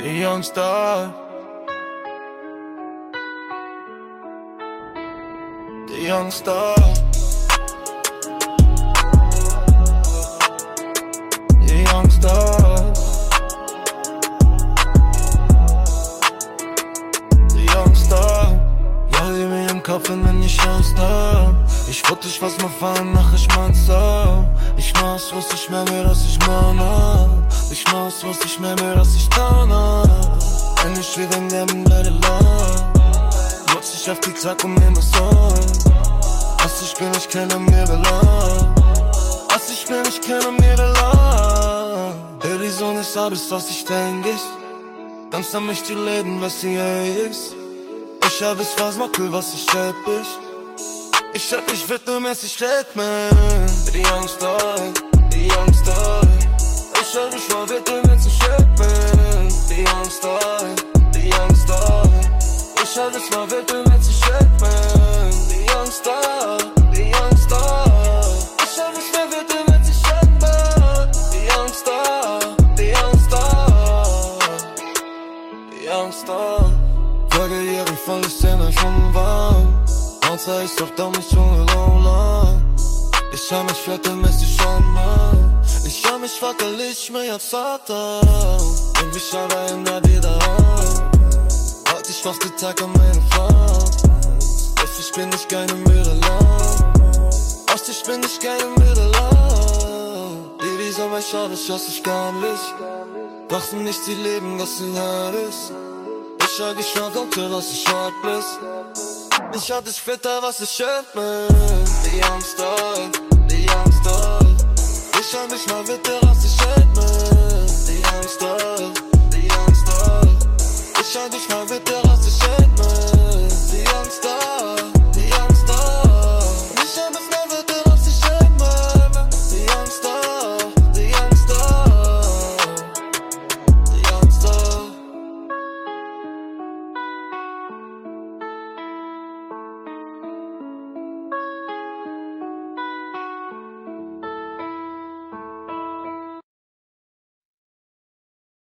Die Youngster. Die Youngster. Die Youngster. Die Youngster. Ja, mir im Kopf und wenn ich Youngster. Ich wollte dich was mal fahren, nach ich mein's so. Ich mach's, was ich mehr will, dass ich mahne. Ich mach's, was ich mehr will, dass ich tane. Wenn ich will, dann nehmen wir die Love. Nutz ich auf die Tag und nehme es so. Was ich bin, ich kenne mir Belang. Was ich bin, ich kenne mir Belang. Hör die Sonne ist alles, was ich denk ist. Ganz an mich zu leben, was sie ist. Ich hab es fast mal cool, was ich hab ist. Ich hab dich wittermäßig red, man. Die Youngster, die Youngster. Ich hab dich mal wittermäßig red, man. Die Youngster, die Youngster. Ich hab dich mal wittermäßig red, man. Die Youngster, die Youngster. Ich hab dich mal wittermäßig red, man. Die Youngster, die Youngster. Die Youngster. Volljährig voll ist immer schon warm. Außer ich doch doch nicht schon alone. Ich hab mich viertelmäßig schon mal. Ich hab mich wackelig mehr als Vater. Und ich aber immer wieder an. Halt ich fast die Tag an meine Fahrt. Ich bin nicht keine Müdelang. Ich bin nicht keine Müdelang. Die soll mich schade, schaust ich gar nicht. Wachsen nicht die Leben, was sie hart ist. Ich hab geschwärmt, dass ich hart bist. Ich hab dich fitter, was ich hört, man. Die Youngster, die Youngster. Ich hab mich mal bitte, was ich hört, man. Die Youngster, die Youngster. Ich hab dich mal bitte.